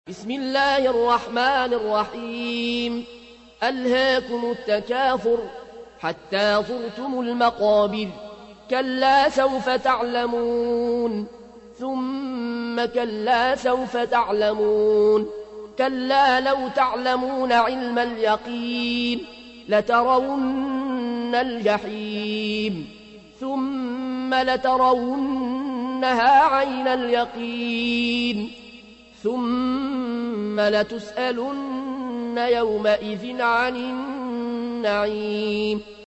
بسم الله الرحمن الرحيم ألهاكم التكاثر حتى زرتم المقابر كلا سوف تعلمون ثم كلا سوف تعلمون كلا لو تعلمون علم اليقين لترون الجحيم ثم لترونها عين اليقين ثم لتسألن يومئذ عن النعيم